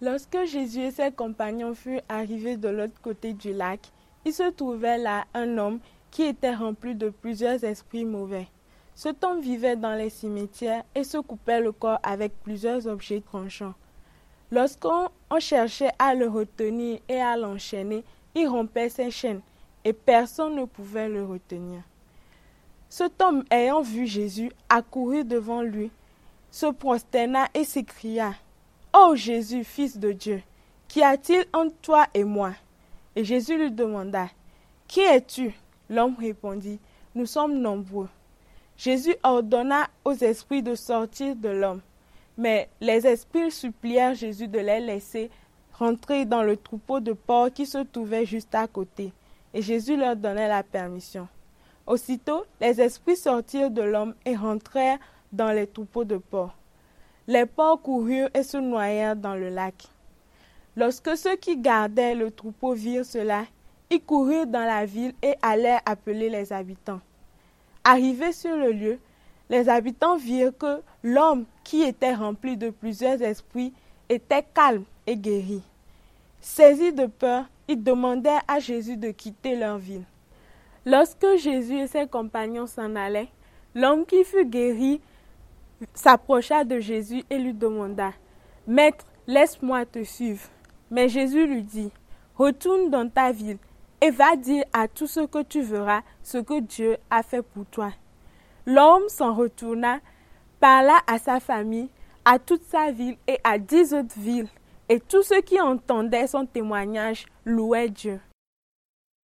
Lorsque Jésus et ses compagnons furent arrivés de l'autre côté du lac, il se trouvait là un homme qui était rempli de plusieurs esprits mauvais. Cet homme vivait dans les cimetières et se coupait le corps avec plusieurs objets tranchants. Lorsqu'on cherchait à le retenir et à l'enchaîner, il rompait ses chaînes et personne ne pouvait le retenir. Cet homme, ayant vu Jésus, accourut devant lui, se prosterna et s'écria: « Ô Jésus, Fils de Dieu, qu'y a-t-il entre toi et moi ?» Et Jésus lui demanda: « Qui es-tu » L'homme répondit: « Nous sommes nombreux. » Jésus ordonna aux esprits de sortir de l'homme. Mais les esprits supplièrent Jésus de les laisser rentrer dans le troupeau de porcs qui se trouvait juste à côté. Et Jésus leur donnait la permission. Aussitôt, les esprits sortirent de l'homme et rentrèrent dans les troupeaux de porcs. Les porcs coururent et se noyèrent dans le lac. Lorsque ceux qui gardaient le troupeau virent cela, ils coururent dans la ville et allèrent appeler les habitants. Arrivés sur le lieu, les habitants virent que l'homme qui était rempli de plusieurs esprits était calme et guéri. Saisis de peur, ils demandèrent à Jésus de quitter leur ville. Lorsque Jésus et ses compagnons s'en allaient, l'homme qui fut guéri s'approcha de Jésus et lui demanda: « Maître, laisse-moi te suivre. » Mais Jésus lui dit: « Retourne dans ta ville et va dire à tous ceux que tu verras ce que Dieu a fait pour toi. » L'homme s'en retourna, parla à sa famille, à toute sa ville et à 10 autres villes, et tous ceux qui entendaient son témoignage louaient Dieu.